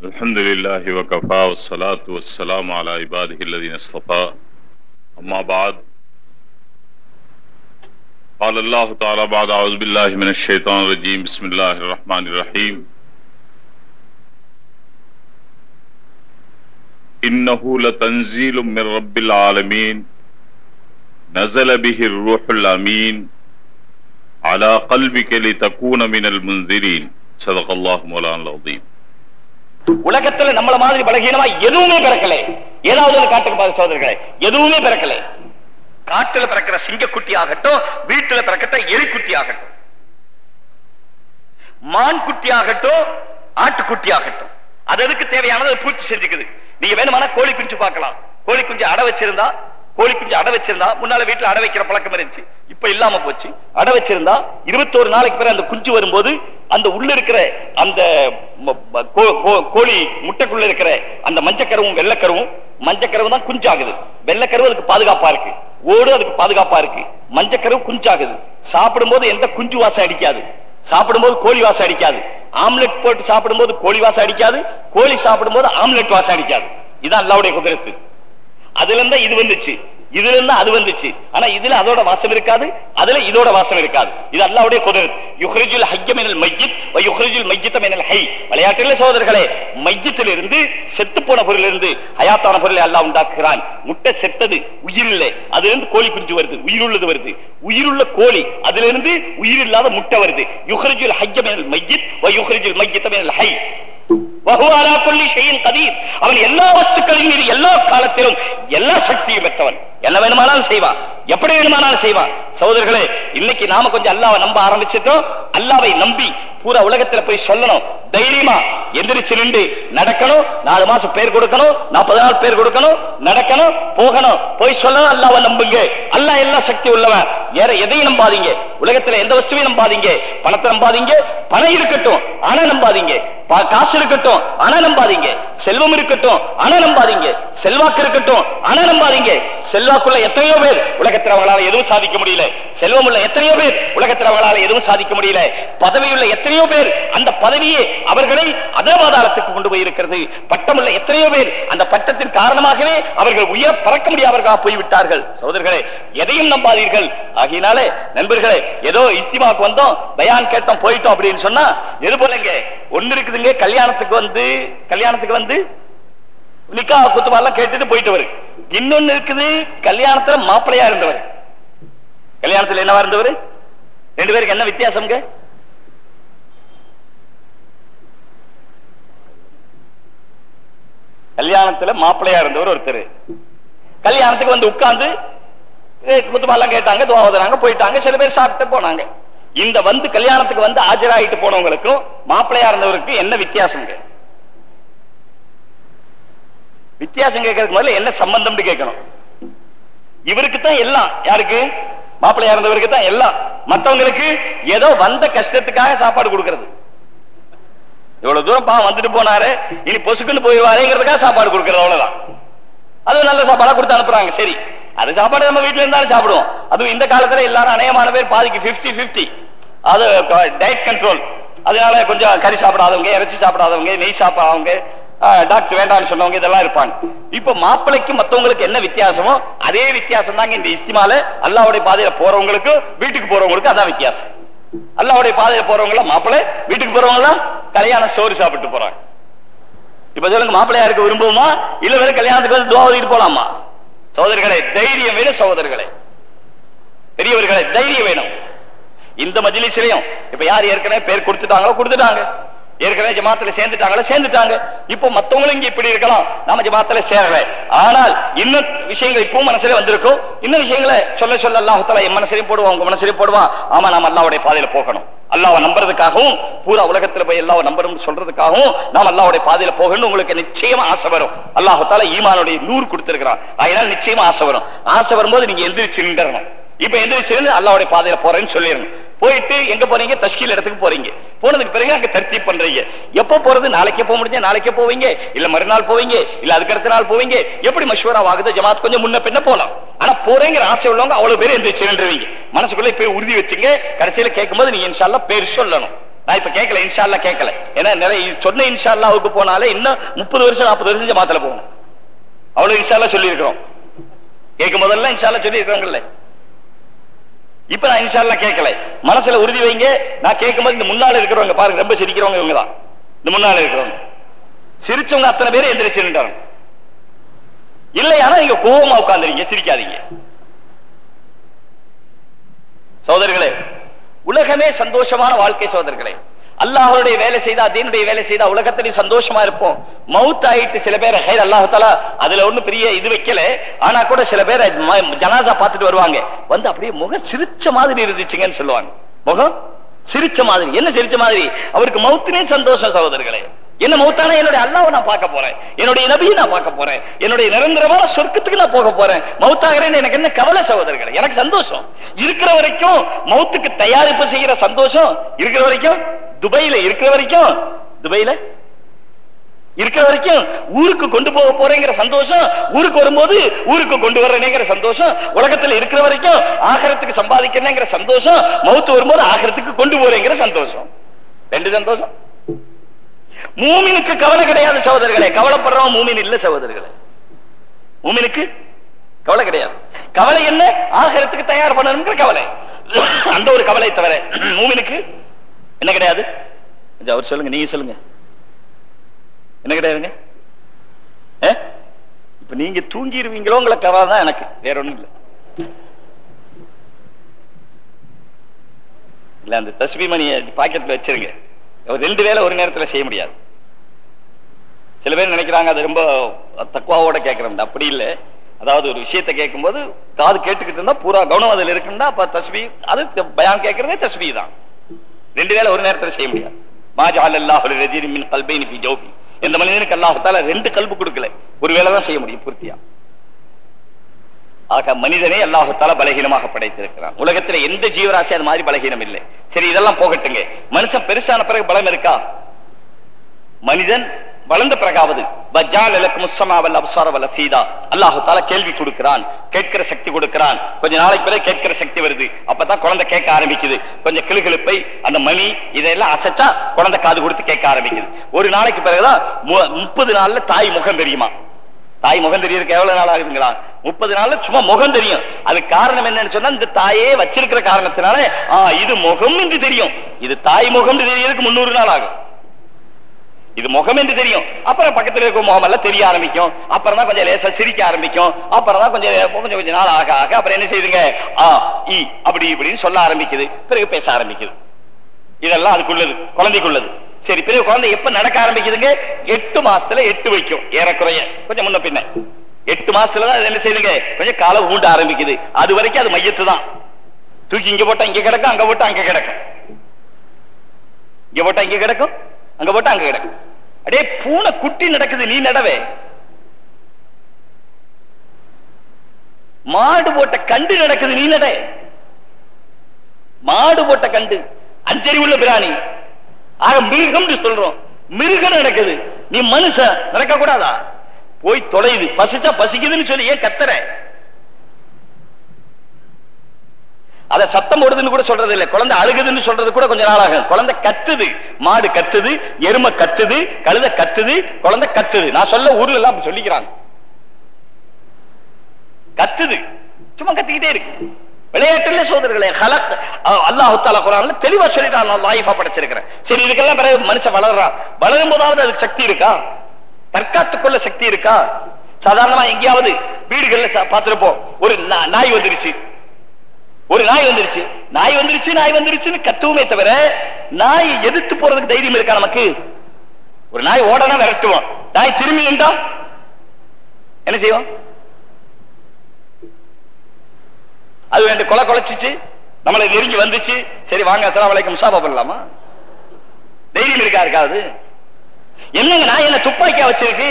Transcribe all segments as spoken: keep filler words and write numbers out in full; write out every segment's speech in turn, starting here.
الحمد لله وكفى والصلاة والسلام على عباده الذين اصطفى أما بعد قال الله تعالى بعد أعوذ بالله من الشيطان الرجيم بسم الله الرحمن الرحيم إنه لتنزيل من رب العالمين نزل به الروح الأمين على قلبك لتكون من المنذرين صدق الله مولانا العظيم. உலகத்துல நம்மள மாதிரி பலகீனமா எதுவுமே பிறக்கல. ஏதாவது காட்டுக்கு பாரு சோதரர்களே, எதுவுமே பிறக்கல. காட்டுல பிறக்கிற சிங்கக்குட்டி ஆகட்டும், வீட்டுல பிறக்கிற எலிக்குட்டி ஆகட்டும், மான் குட்டி ஆகட்டும், ஆட்டுக்குட்டி ஆகட்டும், அது எதுக்கு தேவையானதை பூர்த்தி செஞ்சுக்குது. நீங்க வேணுமானா கோழி குஞ்சு பார்க்கலாம். கோழி குஞ்சு அடை வச்சிருந்தா கோழி குஞ்சு அடை வச்சிருந்தா முன்னால வீட்டுல அடை வைக்கிற பழக்கம் இருந்துச்சு, இப்ப இல்லாம போச்சு. அடை வச்சிருந்தா இருபத்தோரு நாளைக்கு பிறகு அந்த குஞ்சு வரும்போது அந்த உள்ள இருக்கிற அந்த கோழி முட்டைக்குள்ள இருக்கிற அந்த மஞ்சக்கருவும் வெள்ளக்கருவும், மஞ்சக்கருவும் தான் குஞ்சாகுது, வெள்ளக்கருவு அதுக்கு பாதுகாப்பா இருக்கு, ஓடு அதுக்கு பாதுகாப்பா இருக்கு, மஞ்சக்கருவு குஞ்சாகுது. சாப்பிடும் போது எந்த குஞ்சு வாசம் அடிக்காது, சாப்பிடும் போது கோழி வாசம் அடிக்காது. ஆம்லெட் போட்டு சாப்பிடும் போது கோழி வாசம் அடிக்காது, கோழி சாப்பிடும் போது ஆம்லெட் வாசம் அடிக்காது. இதான் அல்லாஹ்வுடைய குதிரத்து. அதுல இருந்தா இது வந்துச்சு, இதுல இருந்தா அது வந்துச்சு. ஆனா இதுல அதோட வாசம் இருக்காது, அதுல இதோட வாசம் இருக்காது. இது அல்லாஹ்வுடைய குதிரத். யுக்ரிஜுல் ஹய்ய மினல் மய்யித் வ யுக்ரிஜுல் மய்யித மினல் ஹய். விளையாட்டிலே சகோதரர்களே, மையத்திலிருந்து செத்து போன பொருளிலிருந்து ஹயாத்தான பொருளை அல்லாஹ் உண்டாக்குகிறான். முட்டை செத்தது, உயிர் இல்லை, அதுல இருந்து கோழி குஞ்சு வருது, உயிருள்ளது வருது. உயிருள்ள கோழி, அதுல இருந்து உயிர் இல்லாத முட்டை வருது. யுக்ரிஜுல் ஹய்ய மினல் மய்யித் வ யுக்ரிஜுல் மய்யித மினல் ஹய். அவன் எல்லா வஸ்துக்களின் மீது எல்லா காலத்திலும் எல்லா சக்தியும் பெற்றவன். என்ன வேணுமானாலும் செய்வான், எப்படி வேணுமானாலும் செய்வான். சகோதரர்களே, இன்னைக்கு நாம கொஞ்சம் அல்லாஹ்வை நம்ப ஆரம்பிச்சிட்டோம். அல்லாஹ்வை நம்பி பூரா உலகத்துல போய் சொல்லணும், தைரியமா எந்திரிச்சு நின்று நடக்கணும். நாலு மாசம் பேர் கொடுக்கணும், நாற்பது நாள் பேர் கொடுக்கணும், நடக்கணும், போகணும், போய் சொல்லணும். அல்லாஹ்வை நம்புங்க, அல்லாஹ் எல்லா சக்தி உள்ளவன். வேற எதையும் நம்பாதீங்க, உலகத்துல எந்த வஸ்துவையும் நம்பாதீங்க. பணத்தை நம்பாதீங்க, பணம் இருக்கட்டும் ஆனா நம்பாதீங்க. காசு இருக்கட்டும் ஆனா நம்பாதீங்க. செல்வம் இருக்கட்டும் ஆனா நம்பாதீங்க. செல்வாக்கு இருக்கட்டும் ஆனா நம்பாதீங்க. செல்வாக்குள்ள எத்தனையோ பேர் உலகத்தில் அவங்களால எதுவும் சாதிக்க முடியல. செல்வம் உள்ள எத்தனையோ பேர் உலகத்தில் அவங்களால எதுவும் சாதிக்க முடியல. பதவியுள்ள எத்தனையோ பேர் அந்த பதவியே அவர்களை அதபாதாளத்துக்கு கொண்டு போய் இருக்கிறது. பட்டம் உள்ள எத்தனையோ பேர் அந்த பட்டத்தின் காரணமாகவே அவர்கள் உயர பறக்க முடியாதவர்களாக போய்விட்டார்கள். சகோதரர்களே, எதையும் நம்பாதீர்கள். ஆகையினாலே நண்பர்களே, ஏதோ இஸ்திமாக்கு வந்தோம், பயான் கேட்டோம், போயிட்டோம் அப்படின்னு சொன்னா எது போலங்க ஒன்னு இருக்குதுங்க. கல்யாணத்துக்கு வந்து கல்யாணத்துக்கு வந்து நிக்கா குத்துபாலாம் கேட்டுட்டு போயிட்டவர். இன்னொன்னு இருக்குது, கல்யாணத்துல மாப்பிள்ளையா இருந்தவர். கல்யாணத்துல என்னவா இருந்தவர்? ரெண்டு பேருக்கு என்ன வித்தியாசம்? கல்யாணத்துல மாப்பிள்ளையா இருந்தவர் ஒருத்தர், கல்யாணத்துக்கு வந்து உட்கார்ந்து குத்துபாலாம் கேட்டாங்க, துவா ஓதுனாங்க, போயிட்டாங்க. சில பேர் சாப்பிட்டு போனாங்க. இந்த வந்து கல்யாணத்துக்கு வந்து ஆஜராயிட்டு போனவங்களுக்கும் மாப்பிள்ளையா இருந்தவருக்கு என்ன வித்தியாசம்? வித்தியாசம் கேட்கறதுக்கு முதல்ல என்ன சம்பந்தம் கேட்கணும். இவருக்கு தான் எல்லாம். யாருக்கு? மாப்பிள்ளையா இருந்தவருக்கு தான் எல்லாம். மற்றவங்களுக்கு ஏதோ வந்த கஷ்டத்துக்காக சாப்பாடு கொடுக்கிறது. இவ்வளவு தூரம் பாவம் வந்துட்டு போனாரு, இனி பொசுக்குன்னு போயிடுவாருங்கிறதுக்காக சாப்பாடு கொடுக்கறது, அவ்வளவுதான். அது நல்ல சாப்பாடா கொடுத்து அனுப்புறாங்க. சரி, அது சாப்பாடு நம்ம வீட்டுல இருந்தாலும் சாப்பிடுவோம். அதுவும் இந்த காலத்துல எல்லாரும் அநேகமான பேர் பாதிக்கு பிப்டி பிப்டி அது டயட் கண்ட்ரோல். அதனால கொஞ்சம் கறி சாப்பிடாதவங்க, இறைச்சி சாப்பிடாதவங்க, நெய் சாப்பிடாதவங்க, டாக்டர் வேண்டாம்னு சொன்னவங்க இதெல்லாம் இருப்பாங்க. இப்ப மாப்பிள்ளைக்கு மத்தவங்களுக்கு என்ன வித்தியாசமோ அதே வித்தியாசம் தாங்க இந்த இஸ்திமால. அல்லாஹ்வுடைய பாதையில போறவங்களுக்கு வீட்டுக்கு போறவங்களுக்கு அதான் வித்தியாசம். அல்லாஹ்வுடைய பாதையில போறவங்க மாப்பிள்ளை, வீட்டுக்கு போறவங்க எல்லாம் கல்யாண சோறு சாப்பிட்டு போறாங்க. இப்ப சொல்லுங்க, மாப்பிள்ளையா இருக்க விரும்புமா இல்ல வேற கல்யாணத்துக்கு வந்து துவா ஓதிட்டு போலாமா? சகோதரர்களே, தைரியம் வேணும். சகோதரர்களே, பெரியவர்களே, தைரியம் வேணும். இந்த மஜ்லிஸ்லயும் இப்ப யார் ஏற்கனவே பேர் கொடுத்துட்டாங்களோ கொடுத்துட்டாங்க, ஏற்கனவே ஜமாத்துல சேர்ந்துட்டாங்களோ சேர்ந்துட்டாங்க. இப்போ மத்தவங்களும் இங்க இப்படி இருக்கலாம், நாம ஜமாத்துல சேரல. ஆனால் இன்னும் விஷயங்கள் இப்பவும் மனசுல வந்திருக்கும். இன்னும் விஷயங்களை சொல்ல சொல்ல அல்லாஹ் தஆலா என் மனசுலயும் போடுவான், உங்க மனசுலயும் போடுவான். ஆமா, நாம அல்லாஹ்வுடைய பாதையில போகணும். அல்லாஹ்வை நம்புறதுக்காகவும் பூரா உலகத்துல போய் அல்லாஹ்வை நம்பணும் சொல்றதுக்காகவும் நாம் அல்லாஹ்வுடைய பாதையில போகணும். உங்களுக்கு நிச்சயமா ஆசை வரும். அல்லாஹ் தஆலா ஈமானுடைய நூறு கொடுத்திருக்கிறான். அதனால நிச்சயமா ஆசை வரும். ஆசை வரும்போது நீங்க எந்திரிச்சு நின்றணும். இப்ப எந்திரிச்சு அல்லாஹ்வுடைய பாதையில போறேன்னு சொல்லிடணும். போயிட்டு எங்க போறீங்க? தஷ்கீல் இடத்துக்கு போறீங்க. போனதுக்கு பிறகு அங்க தர்த்தீப் பண்றீங்க. எப்ப போறது? நாளைக்கே போக முடிஞ்சா நாளைக்கே போவீங்க, இல்ல மறுநாள் போவீங்க, இல்ல அதுக்கு அடுத்த நாள் போவீங்க. எப்படி மஷ்வரா ஆகுது? ஜமாத் கொஞ்சம் முன்ன பின்ன போலாம். ஆனா போறேங்கிற ஆசை உள்ளவங்க அவ்வளவு பேர் எந்திரிச்சு நின்றுவீங்க. மனசுக்குள்ள இப்ப உறுதி வச்சுங்க. கடைசியில கேட்கும் போது நீங்க இன்ஷா அல்லாஹ் பேர் சொல்லணும். நான் இப்ப கேட்கல, இன்ஷா அல்லாஹ் கேட்கல. ஏன்னா நிறைய சொன்ன இன்ஷா அல்லாஹ்வுக்கு போனாலே இன்னும் முப்பது வருஷம் நாற்பது வருஷம் ஜமாத்துல போகணும். அவ்வளவு இன்ஷா அல்லாஹ் சொல்லி இருக்கிறோம். கேட்கும் போதெல்லாம் இன்ஷா அல்லாஹ் சொல்லி இருக்கிறாங்கல்ல. இப்ப நான் இன்ஷா அல்லாஹ் கேட்கல, மனசுல உறுதி வைங்க. நான் கேட்கும் போது இந்த முன்னால இருக்கிறவங்க பாருங்க, ரொம்ப சிரிக்கிறவங்க இவங்க தான். இந்த முன்னால இருக்கிறவங்க சிரிச்சவங்க அத்தனை பேரும் எந்திரிச்சு நின்றாங்க. இல்லையானா நீங்க கோபமா உட்கார்ந்துறீங்க, சிரிக்காதீங்க. சகோதரர்களே, உலகமே சந்தோஷமான வாழ்க்கை சகோதரர்களே. அல்லாஹ்வுடைய வேலை செய்தா, தீனுடைய வேலை செய்தா உலகத்திலே சந்தோஷமா இருப்போம். மவுத் ஆயிட்டு சில பேர் ஹைர் அல்லாஹ் தஆலா அதுல ஒண்ணு பெரிய இது வைக்கல. ஆனா கூட சில பேர் ஜனாசா பார்த்துட்டு வருவாங்க, வந்து அப்படியே முகம் சிரிச்ச மாதிரி இருந்துச்சுங்கன்னு சொல்லுவாங்க. முகம் சிரிச்ச மாதிரி. என்ன சிரிச்ச மாதிரி? அவருக்கு மவுத்தினே சந்தோஷம் சகோதரர்களே. என்ன மௌத்தான என்னுடைய அல்லாஹ்வை நான் பார்க்க போறேன், என்னுடைய நபியை நான் பார்க்க போறேன், என்னுடைய நிரந்தரமான சொர்க்கத்துக்கு நான் போக போறேன். மௌத்தாகிறேன் எனக்கு என்ன கவலை சகோதரர்களே? எனக்கு சந்தோஷம் இருக்கிற வரைக்கும், மௌத்துக்கு தயாரிப்பு செய்யற சந்தோஷம் இருக்கிற வரைக்கும், துபையில இருக்கிற வரைக்கும், துபையில இருக்கிற வரைக்கும் ஊருக்கு கொண்டு போக போறேங்கிற சந்தோஷம், ஊருக்கு வரும்போது ஊருக்கு கொண்டு வர்றேங்கிற சந்தோஷம், உலகத்துல இருக்கிற வரைக்கும் ஆகிரத்துக்கு சம்பாதிக்கிறேங்கிற சந்தோஷம், மௌத்து வரும்போது ஆகிரத்துக்கு கொண்டு போறேங்கிற சந்தோஷம். ரெண்டு சந்தோஷம். மூமினுக்கு கவலை கிடையாது சகோதரர்களே. கவலைப்படுறவன் மூமின் இல்ல சகோதரர்களே. மூமினுக்கு கவலை கிடையாது. கவலை என்ன? ஆகிரத்துக்கு தயார் பண்ணணுங்கிற கவலை. அந்த ஒரு கவலை தவிர மூமினுக்கு என்ன கிடையாது? அவர் சொல்லுங்க, நீங்க சொல்லுங்க, என்ன கிடையாதுங்க? இப்ப நீங்க தூங்கிடுவீங்களோ உங்களை கவலை தான் எனக்கு, வேற ஒண்ணும் இல்ல. இல்ல அந்த தஸ்பீ மணியை பாக்கெட்ல வச்சிருங்க. ரெண்டு வேளை ஒரு நேரத்தில் செய்ய முடியாது. சில பேர் நினைக்கிறாங்க அது ரொம்ப தக்குவாவோட கேட்கிறோம். அப்படி இல்லை. அதாவது ஒரு விஷயத்தை கேட்கும் போது காது கேட்டுக்கிட்டு இருந்தா பூரா கவனம் அதில் இருக்குன்னா அப்ப தஸ்பீ, அது பயான் கேட்கறதே தஸ்பீ தான். ரெண்டு வேளை ஒரு நேரத்தில் செய்ய முடியாது. மா ஜஅலல்லாஹு லிரஜுலின் மின் கல்பைனி ஃபீ ஜௌஃபி. எந்த மனிதனுக்கு அல்லாஹ் தஆலா ரெண்டு கல்பு கொடுக்கல, ஒரு வேளை தான் செய்ய முடியும் பூர்த்தியா. ஆக மனிதனை அல்லாஹ் தஆலா பலகீனமாக படைத்திருக்கிறான். உலகத்தில் எந்த ஜீவராசி அது மாதிரி பலகீனம் இல்லை. சரி, இதெல்லாம் போகட்டுங்க. மனுஷன் பெருசான பிறகு பலம் இருக்கா? மனிதன் வளர்ந்த பிறகாவது அல்லாஹ் தஆலா கேள்வி கொடுக்கிறான், கேட்கிற சக்தி கொடுக்கிறான். கொஞ்ச நாளைக்கு பிறகு கேட்கிற சக்தி வருது. அப்பதான் குழந்தை கேட்க ஆரம்பிக்குது. கொஞ்சம் கிளுகிழுப்பை அந்த மணி இதெல்லாம் அசைச்சா குழந்தை காது கொடுத்து கேட்க ஆரம்பிக்குது. ஒரு நாளைக்கு பிறகுதான் முப்பது நாள்ல தாய் முகம் தெரியுமா? தாய் முகம் தெரியறதுக்கு எவ்வளவு நாள் ஆகுதுங்களா? முப்பது நாள்ல சும்மா முகம் தெரியும். அது காரணம் என்னன்னு சொன்னா, இந்த தாயே வச்சிருக்கிற காரணத்தினால இது முகம் என்று தெரியும். இது தாய் முகம் தெரியறதுக்கு முன்னூறு நாள் ஆகும். இது முகம் என்று தெரியும். அப்புறம் பக்கத்தில் இருக்கிற முகம் எல்லாம் தெரிய ஆரம்பிக்கும். அப்புறம் தான் கொஞ்சம் லேசா சிரிக்க ஆரம்பிக்கும். அப்புறம் தான் கொஞ்சம் கொஞ்சம் கொஞ்சம் நாள் ஆக ஆக அப்புறம் என்ன செய்யுதுங்க, ஆ இ அப்படி இப்படின்னு சொல்ல ஆரம்பிக்குது. பிறகு பேச ஆரம்பிக்குது. இதெல்லாம் அதுக்குள்ளது, குழந்தைக்குள்ளது. சரி, பிறகு குழந்தை எப்ப நடக்க ஆரம்பிக்குதுங்க? எட்டு மாசத்துல எட்டு வைக்கும் ஏறக்குறைய, கொஞ்சம் முன்ன பின்ன. எட்டு மாசத்துலதான் என்ன செய்யுதுங்க, கொஞ்சம் காலை ஊண்ட ஆரம்பிக்குது. அது வரைக்கும் அது மையத்து தான். தூக்கி இங்க போட்டா இங்க கிடக்கும், அங்க போட்டா அங்க கிடக்கும். இங்க போட்டா இங்க கிடக்கும், அங்க போட்டா அங்க கிடக்கும். அடே பூனை குட்டி நடக்குது, நீ நடவே. மாடு போட்ட கண்டு நடக்குது, நீ நட. மாடு போட்ட கண்டு அஞ்சறிவுள்ள பிராணி. ஆக மிருகம் சொல்றோம், மிருகம் நடக்குது. நீ மனுஷன் நடக்க கூடாதா? போய் தொலைது, பசிச்சா பசிக்குதுன்னு சொல்லி ஏன் கத்துற? அத சத்தம் போடுதுன்னு கூட சொல்றது இல்ல. குழந்தை அழுகுதுன்னு சொல்றது கூட கொஞ்ச நாள் ஆகும். குழந்தை கத்துது, மாடு கத்துது, எருமை கத்துது, கழுதை கத்துது, குழந்தை கத்துது. நான் சொல்ல ஊர்ல எல்லாம் அப்படி சொல்லிக்கிறாங்க. கத்துது, சும்மா கத்திக்கிட்டே இருக்கு. விளையாட்டுல சோதர்களே, அல்லாஹ் தஆலா குர்ஆன்ல தெளிவா சொல்லிட்டான், நான் லைஃபா படைச்சிருக்கிறேன். சரி, இதுக்கெல்லாம் பிறகு மனுஷன் வளர்றான். வளரும் போதாவது அதுக்கு சக்தி இருக்கா? தற்காத்துக்குள்ள சக்தி இருக்கா? சாதாரணமா எங்கேயாவது வீடுகள்ல பார்த்திருப்போம், ஒரு நாய் வந்துருச்சு, ஒரு நாய் வந்துருச்சு, நாய் வந்துருச்சு நாய் வந்துருச்சுன்னு கத்துவமே தவிர நாய் எதிர்த்து போறதுக்கு தைரியம் இருக்கா நமக்கு? ஒரு நாய் ஓடனா விரட்டுவோம், நாய் திரும்பி நின்றா என்ன செய்வோம்? அது ரெண்டு கொலை கொலைச்சிச்சு, நம்மளை நெருங்கி வந்துச்சு, சரி வாங்க அஸ்ஸலாமு அலைக்கும் முசாபா பண்ணலாமா? தைரியம் இருக்கா? இருக்காது. என்னங்க நாய் என்ன துப்பாக்கியா வச்சிருக்கு?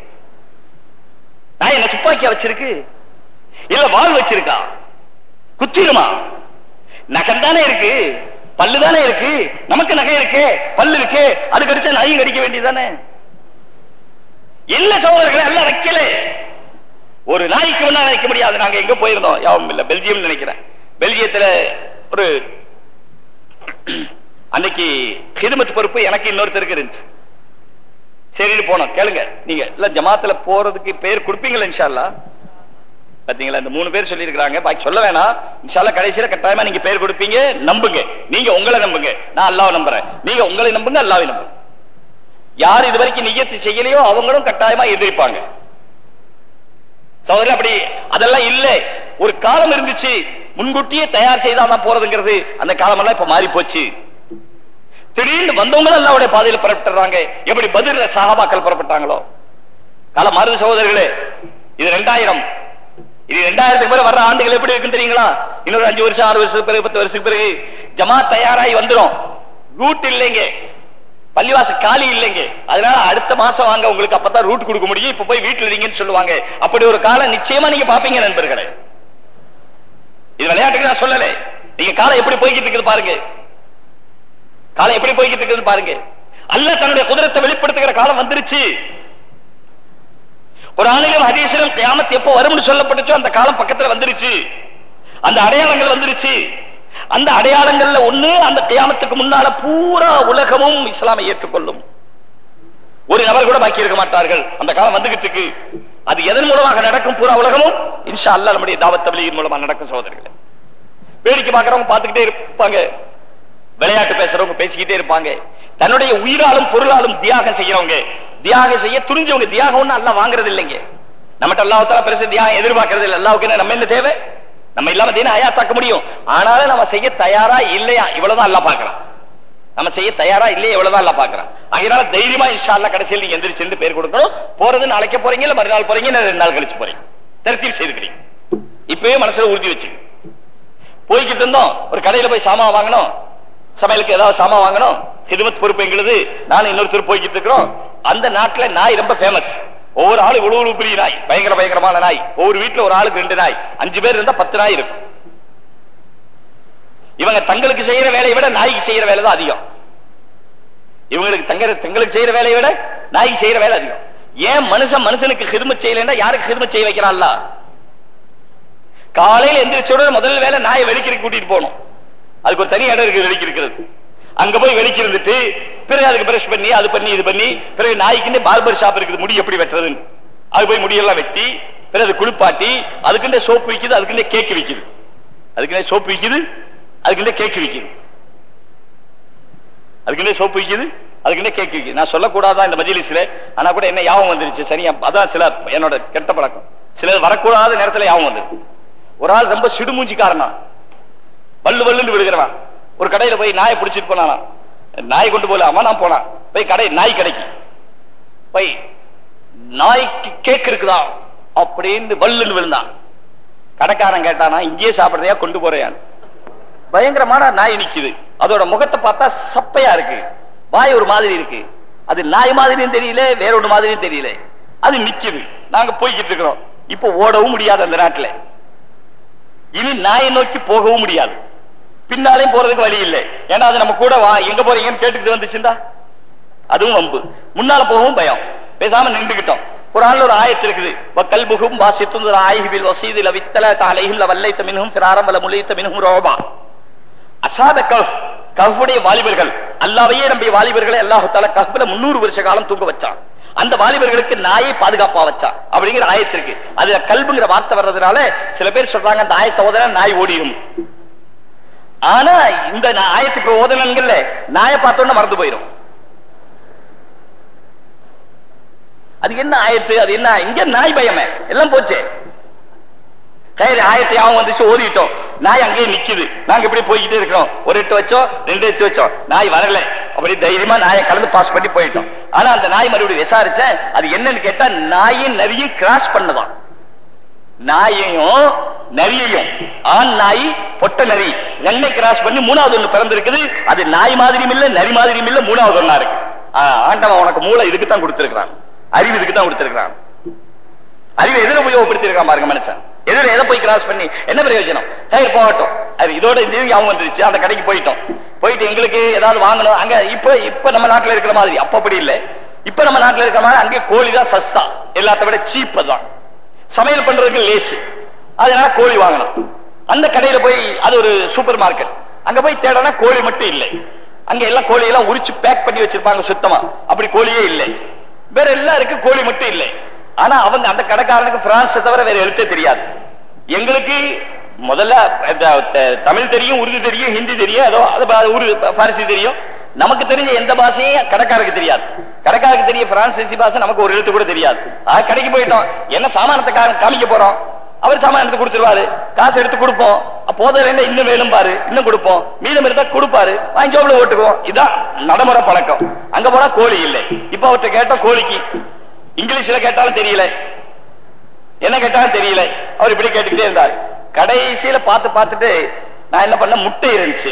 நாய் என்ன துப்பாக்கியா வச்சிருக்கு? இல்ல வாள் வச்சிருக்கா? குத்திருமா? நகம் தானே இருக்கு, பல்லு தானே இருக்கு. நமக்கு நகை இருக்கு, பல்லு இருக்கு, அது கடிச்சா நாயும் கடிக்க வேண்டியதானே? இல்ல சகோதரர்களே, எல்லாம் வைக்கல. ஒரு நாய்க்கு முன்னாடி வைக்க முடியாது. நாங்க எங்க போயிருந்தோம், யாவும் இல்ல, பெல்ஜியம் நினைக்கிறேன். பெல்ஜியத்துல ஒரு அன்னைக்கு ஹிதமத் பொறுப்பு எனக்கு இன்னொருத்தருக்கு இருந்துச்சு. சரின்னு போனோம். கேளுங்க, நீங்க இல்ல ஜமாத்துல போறதுக்கு பேர் கொடுப்பீங்களா இன்ஷா அல்லாஹ்? பாத்தீங்களா, இந்த மூணு பேர் சொல்லி இருக்காங்க, பாக்கி சொல்ல வேணாம். இன்ஷா அல்லாஹ் கடைசியில கட்டாயமா நீங்க பேர் கொடுப்பீங்க. நம்புங்க, நீங்க உங்களை நம்புங்க, நான் அல்லாஹ்வை நம்புறேன். நீங்க உங்களை நம்புங்க, அல்லாஹ்வை நம்புங்க. யார் இது வரைக்கும் நியத்து செய்யலையோ அவங்களும் கட்டாயமா எதிர்ப்பாங்க. சகோதரர், அப்படி அதெல்லாம் இல்ல. ஒரு காலம் இருந்துச்சு, முன்கூட்டியே தயார் செய்தாதான் போறதுங்கிறது. அந்த காலம் எல்லாம் இப்ப மாறி போச்சு. திடீர்னு வந்தவங்க அல்லாஹ்வுடைய பாதையில புறப்பட்டுறாங்க. எப்படி பத்ர்ல சஹாபாக்கள் புறப்பட்டாங்களோ. காலம் மாறுது சகோதரர்களே. இது ரெண்டாயிரம், இது ரெண்டாயிரத்துக்கு பிறகு வர்ற ஆண்டுகள் எப்படி இருக்குன்னு தெரியுங்களா? இன்னொரு அஞ்சு வருஷம், ஆறு வருஷத்துக்கு பிறகு, பத்து வருஷத்துக்கு பிறகு ஜமாத் தயாராகி வந்துடும். ரூட் இல்லைங்க, பள்ளிவாச காலி இல்லைங்க. அதனால அடுத்த மாசம் வாங்க, உங்களுக்கு அப்பதான் ரூட் கொடுக்க முடியும். இப்ப போய் வீட்டுல இருங்கன்னு சொல்லுவாங்க. அப்படி ஒரு காலம் நிச்சயமா நீங்க பாப்பீங்க நண்பர்களே. இது விளையாட்டுக்கு நான் சொல்லல. நீங்க காலம் எப்படி போய்கிட்டு இருக்குது பாருங்க. காலம் எப்படி போய்கிட்டு இருக்குது பாருங்க. அல்லாஹ் தன்னுடைய குதிரத்தை வெளிப்படுத்துகிற காலம் வந்துருச்சு. குர்ஆனிலும் ஹதீஸிலும் கியாமத் எப்போ வரும்னு சொல்லப்பட்டுச்சோ அந்த காலம் பக்கத்துல வந்துருச்சு. அந்த அடையாளங்கள் வந்துருச்சு. அந்த அடையாளங்கள்ல ஒண்ணு, அந்த கியாமத்துக்கு முன்னால பூரா உலகமும் இஸ்லாமை ஏற்றுக்கொள்ளும். ஒரு நபர் கூட பாக்கி இருக்க மாட்டார்கள். அந்த காலம் வந்துகிட்டு இருக்கு. அது எதன் மூலமாக நடக்கும்? பூரா உலகமும் இன்ஷா அல்லாஹ் நம்முடைய தாவத் தப்லீகின் மூலமா நடக்கும் சகோதரர்களே. வேடிக்கை பார்க்கறவங்க பார்த்துக்கிட்டே இருப்பாங்க, விளையாட்டு பேசுறவங்க பேசிக்கிட்டே இருப்பாங்க. தன்னுடைய உயிராலும் பொருளாலும் தியாகம் செய்யறவங்க, தியாகம் செய்ய துணிஞ்சவங்க. தியாகம் ஒண்ணு அல்லாஹ் வாங்குறது இல்லைங்க. நம்மகிட்ட அல்லாஹ் தஆலா பெருசு தியாகம் எதிர்பார்க்கறது இல்லை. அல்லாஹ்வுக்கு என்ன, நம்ம என்ன தேவை? நம்ம இல்லாம தீன ஹயாத்தாக்க முடியும். ஆனாலும் நம்ம செய்ய தயாரா இல்லையா, இவ்வளவுதான் அல்லாஹ் பார்க்கறான். நம்ம செய்ய தயாரா இல்லையா, இவ்வளவுதான் அல்லாஹ் பார்க்கறான். அதனால தைரியமா இன்ஷா அல்லாஹ் கடைசியில் நீங்க எந்திரிச்சு பேர் கொடுக்கணும். போறது நாளைக்கு போறீங்க, இல்ல மறுநாள் போறீங்க, இல்ல ரெண்டு நாள் கழிச்சு போறீங்க, தர்த்தீப் செய்துக்கிறீங்க. இப்பவே மனசுல உறுதி வச்சு போய்கிட்டு இருந்தோம். ஒரு கடையில போய் சாமான் வாங்கணும், சமையலுக்கு ஏதாவது சாமான் வாங்கணும், ஹிதமத் பொறுப்பு எங்களுது. நானும் இன்னொருத்தர் போய்கிட்டு இருக்கிறோம். அந்த நாட்டுல நாய் ரொம்ப ஃபேமஸ். ஒவ்வொரு ஆளு உழவு பெரிய நாய், பயங்கர பயங்கரமான நாய். ஒவ்வொரு வீட்டுல ஒரு ஆளுக்கு ரெண்டு நாய், அஞ்சு பேர் இருந்தா பத்து நாய் இருக்கும். இவங்க தங்களுக்கு செய்யற வேலையை விட நாய்க்கு செய்யற வேலை தான் அதிகம். இவங்களுக்கு தங்க தங்களுக்கு செய்யற வேலையை விட நாய்க்கு செய்யற வேலை அதிகம். ஏன் மனுஷன் மனுஷனுக்கு ஹிதமத் செய்யலன்னா யாருக்கு ஹிதமத் செய்ய வைக்கிறான்? காலையில எந்திரிச்சோட முதல் வேலை நாயை வெளிக்கிறதுக்கு கூட்டிட்டு போகணும். அதுக்கு ஒரு தனி இடம் இருக்கு வெளிக்கிறது. அங்க போய் வெளிக்கு இருந்துட்டு பிறகு அதுக்கு பிரஷ் பண்ணி அது பண்ணி இது பண்ணி பிறகு நாய்க்கு பார்பர் ஷாப் இருக்குது, முடி எப்படி வெட்டுறதுன்னு அது போய் முடியெல்லாம் வெட்டி பிறகு குளிப்பாட்டி அதுக்குண்டே சோப்பு விக்குது, அதுக்குண்டே கேக் விக்குது, அதுக்குண்டே சோப்பு விக்குது, அதுக்குண்டே கேக் விக்குது, அதுக்குண்டே சோப்பு விக்குது, அதுக்குண்டே கேக் விக்குது. நான் சொல்லக்கூடாதான் இந்த மஜ்லிஸ்ல, ஆனா கூட என்ன யாபம் வந்துருச்சு. சரியா, அதான் சில என்னோட கெட்ட பழக்கம். சிலது வரக்கூடாத நேரத்துல யாபம் வந்துருக்கு. ஒரு ஆள் ரொம்ப சிடுமூஞ்சிக்காரனா, வல்லு வல்லுன்னு விழுகிறவன். ஒரு கடையில போய் நாயை பிடிச்சிட்டு போனானா, நாய் கொண்டு போலாமா, நான் போனா போய் கடை நாய் கடைக்கு போய் நாய்க்கு கேக் இருக்குதா அப்படின்னு வல்லுன்னு விழுந்தான். கடைக்காரன் கேட்டானா, இங்கேயே சாப்பிடுறியா கொண்டு போறியான்னு. பயங்கரமான நாய் நிக்குது. அதோட முகத்தை பார்த்தா சப்பையா இருக்கு, வாய் ஒரு மாதிரி இருக்கு. அது நாய் மாதிரியும் தெரியல, வேற ஒரு மாதிரியும் தெரியல. அது நிக்குது. நாங்க போய்கிட்டு இருக்கிறோம். இப்ப ஓடவும் முடியாது அந்த நாட்டுல. இனி நாயை நோக்கி போகவும் முடியாது, பின்னாலையும் போறதுக்கு வழி இல்லை. ஏன்னா அது நம்ம கூட வா எங்க போறீங்கன்னு கேட்டுக்கிட்டு வந்துச்சுண்டா அதுவும் வம்பு. முன்னால போகவும் பயம். பேசாம நின்றுகிட்டோம். ஒரு ஆள் ஒரு ஆயத்து இருக்குது, வக்கல்புகும் வாசித்தும் ஆயிபில் வசீதில் வித்தல தாலைஹில் வல்லைத்த மின்ஹும் ஃபிராரம் வல முலைத்த மின்ஹும் ரோபா. அசாத கஃப், கஃபுடைய வாலிபர்கள், அல்லாஹ்வையே நம்பிய வாலிபர்களை அல்லாஹ் தஆலா கஃப்ல முன்னூறு வருஷ காலம் தூங்க வச்சான். அந்த வாலிபர்களுக்கு நாயை பாதுகாப்பா வச்சா அப்படிங்கிற ஆயத்து இருக்கு. அதுல கல்புங்கிற வார்த்தை வர்றதுனால சில பேர் சொல்றாங்க அந்த ஆயத்தை ஓதுனா நாய் ஓடிடும். ஆனா இந்த ஆயத்துக்கு ஓதனங்கள்ல நாயை பார்த்தோன்னு மறந்து போயிடும். அது என்ன ஆயத்து, அது என்ன, இங்க நாய் பயமே எல்லாம் போச்சு. ஆயத்தை யாவும் வந்துச்சு, ஓதிட்டோம். நாய் அங்கேயே நிக்குது. நாங்க இப்படி போய்கிட்டே இருக்கிறோம். ஒரு எட்டு வச்சோம், ரெண்டு எட்டு வச்சோம், நாய் வரல. அப்படி தைரியமா நாயை கலந்து பாஸ் பண்ணி போயிட்டோம். ஆனா அந்த நாய் மறுபடியும் விசாரிச்சேன், அது என்னன்னு கேட்டா நாயும் நரியும் கிராஸ் பண்ணதான். நாயையும் நரியையும், ஆண் நாய் பொட்ட நரி ரெண்டை கிராஸ் பண்ணி மூணாவது ஒண்ணு பிறந்திருக்குது. அது நாய் மாதிரியும் இல்ல, நரி மாதிரியும் இல்ல, மூணாவது ஒண்ணா இருக்கு. ஆண்டவன் உனக்கு மூளை இதுக்கு தான் கொடுத்திருக்கான், அறிவு இதுக்கு தான் கொடுத்திருக்கான். அறிவை எதிர உபயோகப்படுத்தி இருக்கான் பாருங்க மனுஷன். எதிர எதை போய் கிராஸ் பண்ணி என்ன பிரயோஜனம்? சரி போகட்டும். அது இதோட இந்த அவங்க வந்துருச்சு. அந்த கடைக்கு போயிட்டோம். போயிட்டு எங்களுக்கு ஏதாவது வாங்கணும். அங்க இப்ப இப்ப நம்ம நாட்டுல இருக்கிற மாதிரி அப்ப அப்படி இல்லை. இப்ப நம்ம நாட்டுல இருக்கிற மாதிரி அங்கே கோழி தான் சஸ்தா, எல்லாத்த விட சீப் தான். சமையல் பண்றதுக்கு லேசு. அதனால கோழி வாங்கணும். அந்த கடையில போய், அது ஒரு சூப்பர் மார்க்கெட், அங்க போய் தேடனா கோழி மட்டும் இல்லை. அங்க எல்லாம் கோழி எல்லாம் உரிச்சு பேக் பண்ணி வச்சிருப்பாங்க சுத்தமா. அப்படி கோழியே இல்லை. வேற எல்லாருக்கும் கோழி மட்டும் இல்லை. ஆனா அவங்க அந்த கடைக்காரனுக்கு பிரான்ஸ் தவிர வேற எழுத்தே தெரியாது. எங்களுக்கு முதல்ல தமிழ் தெரியும், உருது தெரியும், ஹிந்தி தெரியும், ஏதோ பாரசி தெரியும். நமக்கு தெரிஞ்ச எந்த பாஷையும் கடைக்காரருக்கு தெரியாது. கடைக்காரருக்கு தெரிய பிரான்சி பாஷை நமக்கு ஒரு எழுத்து கூட தெரியாது. கடைக்கு போயிட்டோம், என்ன சாமானத்தை காமிக்க போறோம், அவர் சாமானத்தை கொடுத்துருவாரு, காசு எடுத்து கொடுப்போம். போதும் இன்னும் வேணும் பாரு, இன்னும் கொடுப்போம், மீதம் இருந்தா கொடுப்பாரு, வாங்கி ஜோப்ல ஓட்டுக்குவோம். இதான் நடைமுறை பழக்கம். அங்க போனா கோழி இல்லை. இப்ப அவர்கிட்ட கேட்டோம் கோழிக்கு இங்கிலீஷ்ல கேட்டாலும் தெரியல, என்ன கேட்டாலும் தெரியல. அவர் இப்படி கேட்டுக்கிட்டே இருந்தார். கடைசியில பார்த்து பார்த்துட்டு நான் என்ன பண்ண, முட்டை இருந்துச்சு,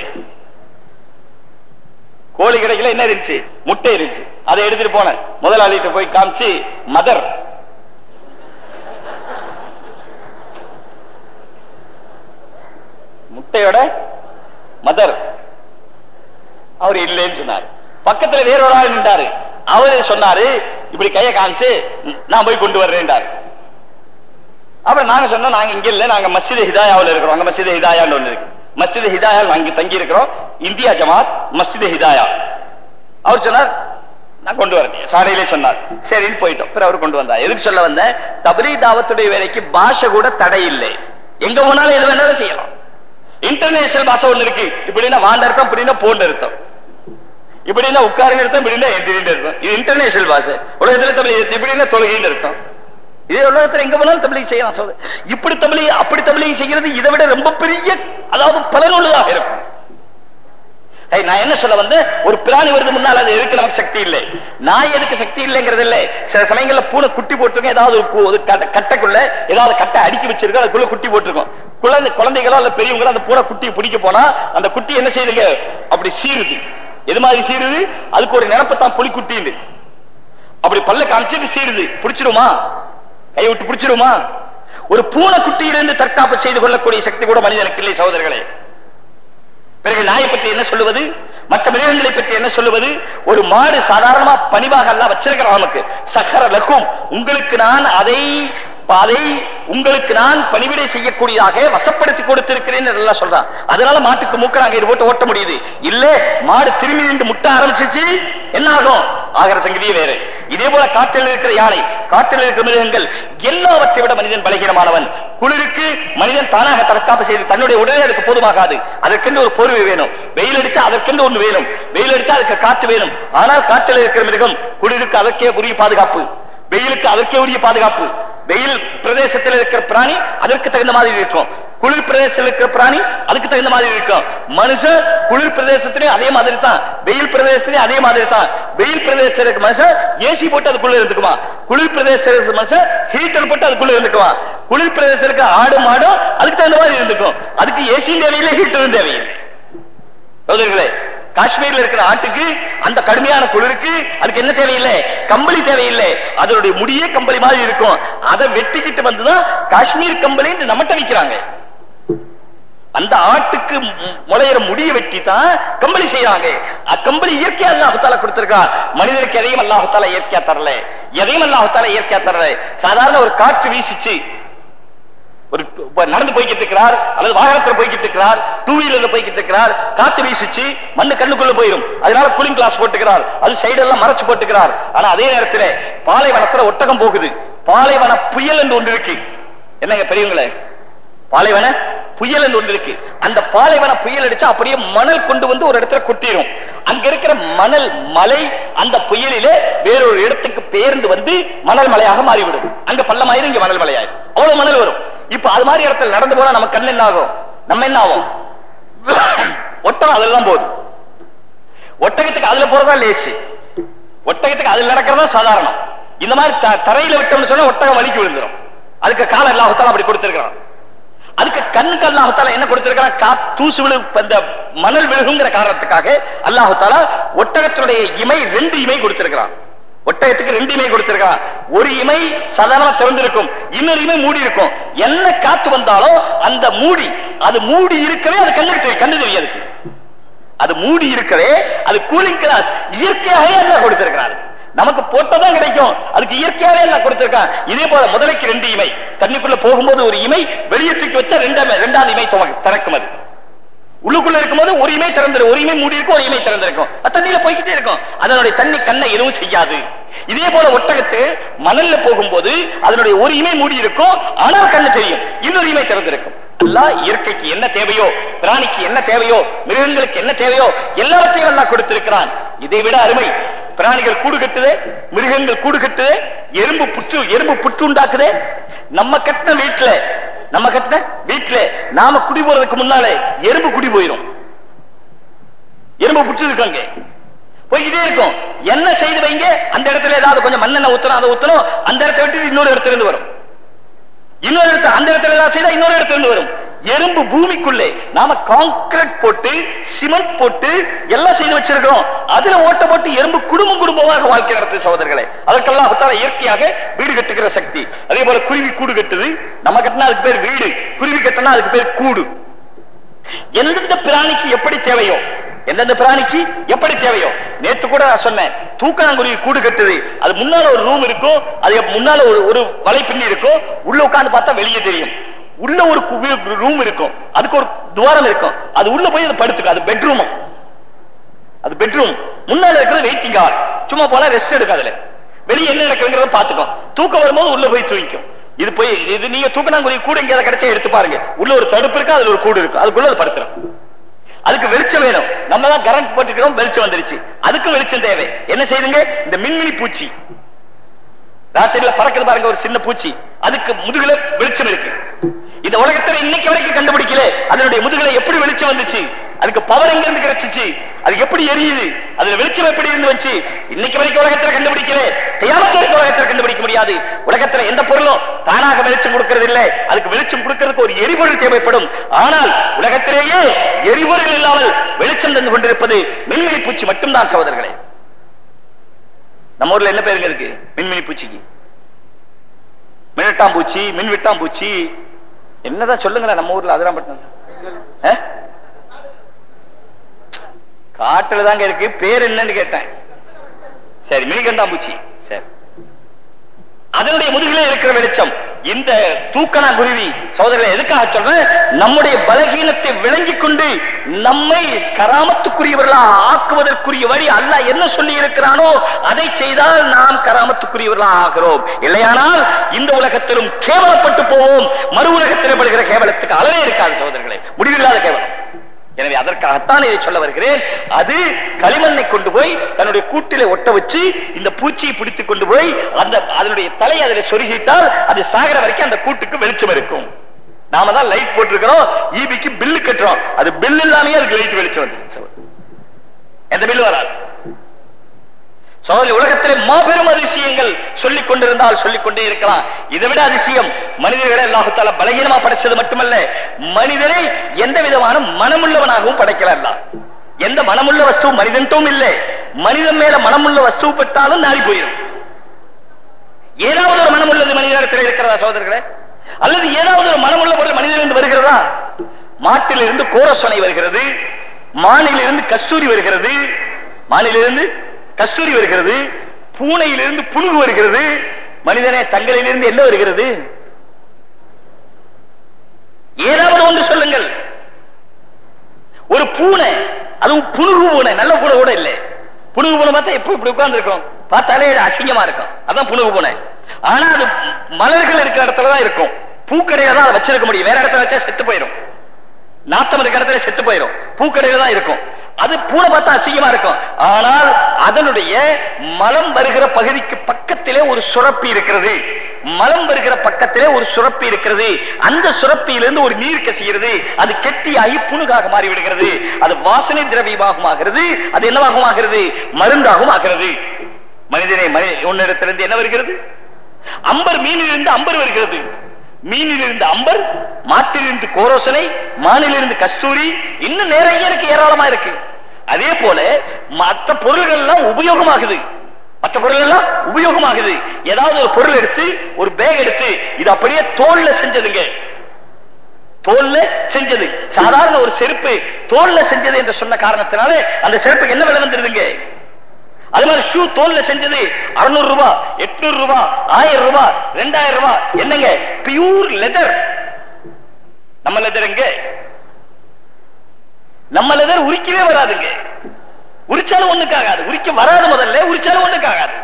கோழி கிடைக்கல, என்ன இருந்துச்சு, முட்டை இருந்துச்சு. அதை எடுத்துட்டு போனேன், முதலாளிகிட்ட போய் காமிச்சு, மதர் முட்டையோட மதர். அவர் இல்லைன்னு சொன்னார். பக்கத்துல வேற ஒரு ஆள் நின்றாரு. அவரு சொன்னாரு, இப்படி கையை காமிச்சு நான் போய் கொண்டு வர்றேன்டாரு. அப்புறம் நாங்க சொன்னோம், நாங்க இங்க இல்ல, நாங்க மஸ்ஜித் ஹிதாயாவில் இருக்கிறோம். அங்க மஸ்ஜித் ஹிதாயான்னு ஒண்ணு இருக்கு. மஸ்ஜித் ஹிதாயா நாங்க தங்கி இருக்கிறோம், இந்தியா ஜமாத் மஸ்ஜித் ஹிதாயா. அவர் சொன்னார், நான் கொண்டு வரேன், சாலையிலே சொன்னார். சரின்னு போயிட்டோம். பிறகு அவர் கொண்டு வந்தார். எதுக்கு சொல்ல வந்த, தப்லீக் தாவத்துடைய வேலைக்கு பாஷை கூட தடை இல்லை. எங்க போனாலும் எது வேணாலும் செய்யலாம். இன்டர்நேஷனல் பாஷை ஒண்ணு இருக்கு. இப்படின்னா வாண்ட அர்த்தம், இப்படின்னா போன்ற அர்த்தம், இப்படின்னா உட்காருங்க அர்த்தம், இப்படின்னா எதிரின்னு அர்த்தம். இது இன்டர்நேஷனல் பாஷை. உலகத்துல தப்லீக் இப்படின்னா தொழுகைன்னு அர்த்தம். இதே உலகத்துல எங்க போனாலும் தப்லீக் செய்யலாம். சொல்ல இப்படி தப்லீக் அப்படி தப்லீக் செய்கிறது இதை விட ரொம்ப பெரிய, அதாவது பலனுள்ளதாக இருக்கும். நான் என்ன சொல்ல வந்து, ஒரு பிராணி வருது முன்னால், அது எதுக்கு நமக்கு சக்தி இல்லை, நாய் எதுக்கு சக்தி இல்லைங்கிறது இல்லை. சில சமயங்கள்ல பூனை குட்டி போட்டிருக்கோம், ஏதாவது கட்டைக்குள்ள ஏதாவது கட்டை அடுக்கி வச்சிருக்கோம், அதுக்குள்ள குட்டி போட்டிருக்கோம். குழந்தை குழந்தைகளோ அல்ல பெரியவங்களோ அந்த பூனை குட்டியை பிடிக்க போனா அந்த குட்டி என்ன செய்யுதுங்க, அப்படி சீருது. எது மாதிரி சீருது, அதுக்கு ஒரு நினைப்பத்தான் புலிக்குட்டி. அப்படி பல்ல காமிச்சிட்டு சீருது, பிடிச்சிருமா, கை விட்டு பிடிச்சிருமா? ஒரு பூனை குட்டியிலிருந்து தற்காப்பு செய்து கொள்ளக்கூடிய சக்தி கூட மனிதனுக்கு இல்லை சகோதரர்களே. பிறகு நாயை பற்றி என்ன சொல்லுவது, மற்ற மிருகங்களை பற்றி என்ன சொல்லுவது? ஒரு மாடு சாதாரணமா பணிவாக அல்ல வச்சிருக்கிறான் நமக்கு. சஹர லக்கும், உங்களுக்கு நான் அதை அதை உங்களுக்கு நான் பணிவிடை செய்யக்கூடியதாக வசப்படுத்தி கொடுத்திருக்கிறேன் எல்லாம் சொல்றான். அதனால மாட்டுக்கு மூக்க நாங்க இது போட்டு ஓட்ட முடியுது. இல்ல மாடு திரும்பி நின்று முட்டை ஆரம்பிச்சிச்சு, என்ன ஆகும்? ஆகிற சங்கதியே வேறு. இதே போல காட்டில் இருக்கிற யானை, காட்டில் இருக்கிற மிருகங்கள் எல்லாவற்றை விட மனிதன் பலகீனமானவன். குளிருக்கு மனிதன் தானாக தற்காப்பு செய்து தன்னுடைய உடனே அதுக்கு போதுமாகாது. அதற்கென்று ஒரு போர்வை வேணும். வெயில் அடிச்சா அதற்கென்று ஒன்று வேணும். வெயில் அடிச்சா அதுக்கு காற்று வேணும். ஆனால் காட்டில் இருக்கிற மிருகம் குளிருக்கு அதற்கே உரிய பாதுகாப்பு, வெயிலுக்கு அதற்கே உரிய பாதுகாப்பு. வெயில் பிரதேசத்தில் இருக்கிற பிராணி அதற்கு தகுந்த மாதிரி இருக்கும், குளிர் பிரதேசத்தில் இருக்கிற பிராணி அதுக்கு தகுந்த மாதிரி இருக்கும். மனுஷன் குளிர் பிரதேசத்திலே அதே மாதிரி தான், வெயில் பிரதேசத்திலே அதே மாதிரி தான். வெயில் பிரதேசத்தில் இருக்க மனுஷன் ஏசி போட்டு அதுக்குள்ள இருந்துக்குமா, குளிர் பிரதேசத்தில் இருக்கிற மனுஷன் ஹீட்டர் போட்டு அதுக்குள்ள இருந்துக்குமா. குளிர் பிரதேசத்தில் இருக்க ஆடு மாடும் அதுக்கு தகுந்த மாதிரி இருந்துக்கும். அதுக்கு ஏசியும் தேவையில்லை, ஹீட்டரும் தேவையில்லை. சகோதரர்களே, காஷ்மீர்ல இருக்கிற ஆட்டுக்கு அந்த கடுமையான குளிருக்கு அதுக்கு என்ன தேவையில்லை, கம்பளி தேவையில்லை. அதனுடைய முடியே கம்பளி மாதிரி இருக்கும். அதை வெட்டிக்கிட்டு வந்துதான் காஷ்மீர் கம்பளி நம்மகிட்ட விற்கிறாங்க. அந்த ஆட்டுக்கு முளையிற முடிய வெட்டி தான் கம்பளி செய்யறாங்க. கம்பளி இயற்கையா அல்லாஹுத்தாலா கொடுத்திருக்கான். மனிதனுக்கு எதையும் அல்லாஹுத்தாலா இயற்கையா தரல, எதையும் அல்லாஹுத்தாலா இயற்கையா தரல. சாதாரண ஒரு காற்று வீசிச்சு, ஒரு நடந்து போய்கிட்டு இருக்கிறார் அல்லது வாகனத்தில் போய்கிட்டு இருக்கிறார், டூ வீலர்ல போய்கிட்டு இருக்கிறார், காத்து வீசிச்சு மண்ணு கண்ணுக்குள்ள போயிடும். அதனால கூலிங் கிளாஸ் போட்டுக்கிறார், அது சைடெல்லாம் மறைச்சு போட்டுக்கிறார். ஆனா அதே நேரத்தில் பாலைவனத்துல ஒட்டகம் போகுது. பாலைவன புயல் என்று ஒன்று இருக்கு. என்னங்க பெரியவங்களே, பாலைவன புயல் என்று ஒன்று இருக்கு. அந்த பாலைவன புயல் அடிச்சா அப்படியே மணல் கொண்டு வந்து ஒரு இடத்துல கொட்டிடும். அங்க இருக்கிற மணல் மலை அந்த புயலிலே வேறொரு இடத்துக்கு பெயர்ந்து வந்து மணல் மலையாக மாறிவிடும். அங்க பள்ளமாயிரும், இங்க மணல் மலையாயிரும். அவ்வளவு மணல் வரும். இப்ப அது மாதிரி இடத்துல நடந்து போனா நம்ம கண் என்ன ஆகும், நம்ம என்ன ஆகும்? ஒட்டகம் அதுலதான் போகுது. ஒட்டகத்துக்கு அதுல போறதா லேசு, ஒட்டகத்துக்கு அதுல நடக்கிறதா சாதாரணம். இந்த மாதிரி தரையில விட்டோம்னு சொன்னா ஒட்டகம் வலிக்கு விழுந்துடும். அதுக்கு கால அல்லாஹ் அப்படி கொடுத்திருக்கிறான். அதுக்கு கண்ணுக்கு அல்லாஹ் தாலா என்ன கொடுத்திருக்கிறான், தூசு விழு மணல் விழுகுங்கிற காரணத்துக்காக அல்லாஹ் தாலா ஒட்டகத்தினுடைய இமை ரெண்டு இமை கொடுத்திருக்கிறான். ஒட்டகத்துக்கு ரெண்டு இமை கொடுத்திருக்கான். ஒரு இமை சாதாரணமா திறந்திருக்கும், இன்னொரு இமை மூடி இருக்கும். என்ன காத்து வந்தாலும் அந்த மூடி அது மூடி இருக்கவே அது கண்ணுக்கு கண்ணு தெரியாது. அது மூடி இருக்கவே அது கூலிங் கிளாஸ் இயற்கையாகவே எல்லாம் கொடுத்திருக்கிறார். நமக்கு போட்டதான் கிடைக்கும், அதுக்கு இயற்கையாவே எல்லாம் கொடுத்திருக்கான். இதே போல முதலைக்கு ரெண்டு இமை, தண்ணிக்குள்ள போகும்போது ஒரு இமை, வெளியே தூக்கி வச்சா ரெண்டாவது ரெண்டாவது இமை திறக்கும். அது உள்ளுக்குள்ள இருக்கும்போது ஒரு இமை திறந்திருக்கும், ஒரு இமை மூடி இருக்கும், ஒரு இமை திறந்திருக்கும். தண்ணியில போய்கிட்டே இருக்கும். அதனுடைய தண்ணி கண்ணை எதுவும் செய்யாது. இதே போல ஒட்டகத்து மணல்ல போகும்போது அதனுடைய ஒரு இமை மூடி இருக்கும், ஆனால் கண்ணு தெரியும், இன்னொரு இமை திறந்திருக்கும். அல்லாஹ் இயற்கைக்கு என்ன தேவையோ, பிராணிக்கு என்ன தேவையோ, மிருகங்களுக்கு என்ன தேவையோ எல்லாவற்றையும் அல்லாஹ் கொடுத்திருக்கிறான். இதை விட அருமை, பிராணிகள் கூடு கட்டுது, மிருகங்கள் கூடு கட்டுது, எறும்பு புற்று எறும்பு புற்று உண்டாக்குது. நம்ம கட்டின வீட்டுல நம்ம கட்டின வீட்டுல நாம குடி போறதுக்கு முன்னாலே எறும்பு குடி போயிடும். எறும்பு புற்று இருக்காங்க, போய்கிட்டே இருக்கும். என்ன செய்து வைங்க, அந்த இடத்துல ஏதாவது கொஞ்சம் மண்ணெண்ணெய் ஊத்தணும், அதை ஊத்தணும், அந்த இடத்தை விட்டு இன்னொரு இடத்துல இருந்து வரும். இன்னொரு இடத்துல அந்த இடத்துல ஏதாவது செய்தா இன்னொரு இடத்துல இருந்து வரும். எறும்பு பூமிக்குள்ளே நாம கான்கிரீட் போட்டு சிமெண்ட் போட்டு எல்லாம் செய்து வச்சிருக்கிறோம். அதுல ஓட்ட போட்டு எறும்பு குடும்பம் குடும்பமாக வாழ்க்கை நடத்துது சகோதரர்களே. அதற்கெல்லாம் இயற்கையாக வீடு கட்டுகிற சக்தி. அதே போல குருவி கூடு கட்டுது. நம்ம கட்டினா அதுக்கு பேர் வீடு, குருவி கட்டினா அதுக்கு பேர் கூடு. எந்தெந்த பிராணிக்கு எப்படி தேவையோ, எந்தெந்த பிராணிக்கு எப்படி தேவையோ. நேற்று கூட நான் சொன்னேன், தூக்கணாங்குருவி கூடு கட்டுது. அது முன்னால ஒரு ரூம் இருக்கும், அது முன்னால ஒரு வலை பின்னி இருக்கும். உள்ள உட்கார்ந்து பார்த்தா வெளியே தெரியும். உள்ள ஒரு ரூம் இருக்கும், அதுக்கு ஒரு துவாரம் இருக்கும். அது உள்ள போய் அது படுத்துக்கும். அது பெட்ரூம். அது பெட்ரூம். முன்னால இருக்கிறது வெயிட்டிங் ஹால். சும்மா போல ரெஸ்ட் எடுக்காதுல, வெளியே என்ன நடக்குதுங்கிறத பாத்துக்கும். தூக்கம் வரும்போது உள்ள போய் தூங்கிக்கும். இது போய் இது நீங்க தூக்கணாங்குருவி கூடு எங்கேயாவது கிடைச்சா எடுத்து பாருங்க. உள்ள ஒரு தடுப்பு இருக்கு, அதுல ஒரு கூடு இருக்கு, அதுக்குள்ள அது படுத்துரும். அதுக்கு வெளிச்சம் வேணும். நம்ம தான் கரண்ட் போட்டுக்கிறோம், வெளிச்சம் வந்துருச்சு. அதுக்கு வெளிச்சம் தேவை. என்ன செய்யுங்க, இந்த மின்மினி பூச்சி ராத்திரியில பறக்குது பாருங்க, ஒரு சின்ன பூச்சி, அதுக்கு முதுகுல வெளிச்சம் இருக்கு. இந்த உலகத்துல இன்னைக்கு வரைக்கும் கண்டுபிடிக்கல அதனுடைய முதுகுல எப்படி வெளிச்சம் வந்துச்சு, அதுக்கு பவர் எங்க இருந்து கிடைச்சிச்சு, அது எப்படி எரியுது, அதுல வெளிச்சம் எப்படி இருந்து வச்சு, இன்னைக்கு வரைக்கும் உலகத்துல கண்டுபிடிக்கல. கியாமத் வரைக்கும் உலகத்துல கண்டுபிடிக்க முடியாது. உலகத்துல எந்த பொருளும் தானாக வெளிச்சம் கொடுக்கிறது இல்லை. அதுக்கு வெளிச்சம் கொடுக்கிறதுக்கு ஒரு எரிபொருள் தேவைப்படும். ஆனால் உலகத்திலேயே எரிபொருள் இல்லாமல் வெளிச்சம் தந்து கொண்டிருப்பது மின்மினி பூச்சி மட்டும்தான் சகோதரர்களே. நம்ம ஊர்ல என்ன பேருங்க இருக்கு மின்மினி பூச்சிக்கு? மின்விட்டாம்பூச்சி, மின்விட்டாம்பூச்சி, என்னதான் சொல்லுங்களேன் நம்ம ஊர்ல. அதெல்லாம் பட்டம் காட்டுல தாங்க இருக்கு, பேர் என்னன்னு கேட்டேன். சரி, மினிகண்டாம்பூச்சி. சரி, அதனுடைய முதுகிலே இருக்கிற வெளிச்சம். இந்த தூக்கணா குருவி சகோதரர்களை எதுக்காக சொல்றேன், நம்முடைய பலகீனத்தை விளங்கிக் கொண்டு நம்மை கராமத்துக்குரியவர்களாக ஆக்குவதற்குரிய வழி அல்லாஹ் என்ன சொல்லி இருக்கிறானோ அதை செய்தால் நாம் கராமத்துக்குரியவர்களாக ஆகிறோம். இல்லையானால் இந்த உலகத்திலும் கேவலப்பட்டு போவோம். மறு உலகத்தில் படுகிற கேவலத்துக்கு அளவே இருக்காது சகோதரர்களே, முடிவில்லாத கேவலம். எனவே அதற்காகத்தான் இதை சொல்ல வருகிறேன். அது களிமண்ணை கொண்டு போய் தன்னுடைய கூட்டிலே ஒட்ட வச்சு இந்த பூச்சியை பிடித்துக் கொண்டு போய் அந்த அதனுடைய தலை அதில் சொருகிட்டால் அது சாகிற வரைக்கும் அந்த கூட்டுக்கு வெளிச்சம் இருக்கும். நாம தான் லைட் போட்டிருக்கிறோம், ஈபிக்கு பில்லு கட்டுறோம். அது பில் இல்லாமே அதுக்கு லைட் வெளிச்சம் வந்து எந்த பில்லு வராது. உலகத்திலே மாபெரும் அதிசயங்கள் சொல்லிக் கொண்டிருந்தால் சொல்லிக் கொண்டே இருக்கலாம். இதை விட அதிசயம் மனிதர்களை அல்லாஹ் தஆலா பலகீனமா படைச்சது மட்டுமல்ல, மனிதனை எந்த விதமான மனமுள்ளவனாகவும் படைக்கல. எந்த மனமுள்ள வஸ்து மனிதன்ட்டும் இல்லை. மனிதன் மேல மனமுள்ள வஸ்து பெற்றாலும் நாரி போயிடும். ஏதாவது ஒரு மனம் உள்ளது மனிதனிடத்தில் இருக்கிறதா சகோதரர்களே? அல்லது ஏதாவது ஒரு மனமுள்ள பொருள் மனிதனிலிருந்து வருகிறதா? மாட்டிலிருந்து கோரசொனை வருகிறது, மானிலிருந்து கஸ்தூரி வருகிறது, மானிலிருந்து கஸ்தூரி வருகிறது, பூனையிலிருந்து புழுகு வருகிறது. மனிதனே தங்களிலிருந்து என்ன வருகிறது? ஏதாவது ஒன்று சொல்லுங்கள். ஒரு பூனை, அதுவும் புழுகு பூனை, நல்ல பூனை கூட இல்லை. புழுகு பூனை பார்த்தா எப்ப இப்படி உட்கார்ந்து இருக்கும், பார்த்தாலே அசிங்கமா இருக்கும். அதான் புழுகு பூனை. ஆனா அது மலர்கள் இருக்கிற இடத்துலதான் இருக்கும். பூக்கடையில தான் அதை வச்சிருக்க முடியும். வேற இடத்துல வச்சா செத்து போயிடும். நாத்தம் இருக்கிற இடத்துல செத்து போயிடும். பூக்கடையில தான் இருக்கும். அது பூனை பார்த்தா அசிங்கமா இருக்கும். ஆனால் அதனுடைய மலம் வருகிற பகுதிக்கு பக்கத்திலே ஒரு சுரப்பி இருக்கிறது. மலம் வருகிற பக்கத்திலே ஒரு சுரப்பி இருக்கிறது. அந்த சுரப்பியிலிருந்து ஒரு நீர் கசிகிறது. அது கெட்டியாகி புணுகாக மாறிவிடுகிறது. அது வாசனை திரவியமாகவும் ஆகிறது. அது என்னவாகவும் ஆகிறது? மருந்தாகவும் ஆகிறது. மனிதனை உன்னிடத்திலிருந்து என்ன வருகிறது? அம்பர், மீனிலிருந்து அம்பர் வருகிறது. மீனிலிருந்து அம்பர், மாட்டிலிருந்து கோரோசனை, மானிலிருந்து கஸ்தூரி, இன்னும் நிறைய இருக்கு, ஏராளமா இருக்கு. அதே போல மற்ற பொருள்கள் எல்லாம் உபயோகமாகுது. மற்ற பொருள் எல்லாம் உபயோகமாகுது. ஏதாவது ஒரு பொருள் எடுத்து, ஒரு பேக் எடுத்து, இது அப்படியே தோல்ல செஞ்சதுங்க, தோல்ல செஞ்சது. சாதாரண ஒரு செருப்பு தோல்ல செஞ்சது என்று சொன்ன காரணத்தினால அந்த செருப்புக்கு என்ன விலை வந்துருதுங்க? அது மாதிரி ஷூ தோல்ல செஞ்சது அறுநூறு ரூபாய், எட்நூறு ரூபாய், ஆயிரம் ரூபாய், ரெண்டாயிரம் ரூபாய். என்னங்க பியூர் லெதர். நம்ம லெதர் எங்க? நம்மள பேர் உரிக்கவே வராதுங்க. உரிச்சாலும் ஒண்ணுக்காகாது. உரிக்க வராது, முதல்ல உரிச்சாலும் ஒண்ணுக்காகாது.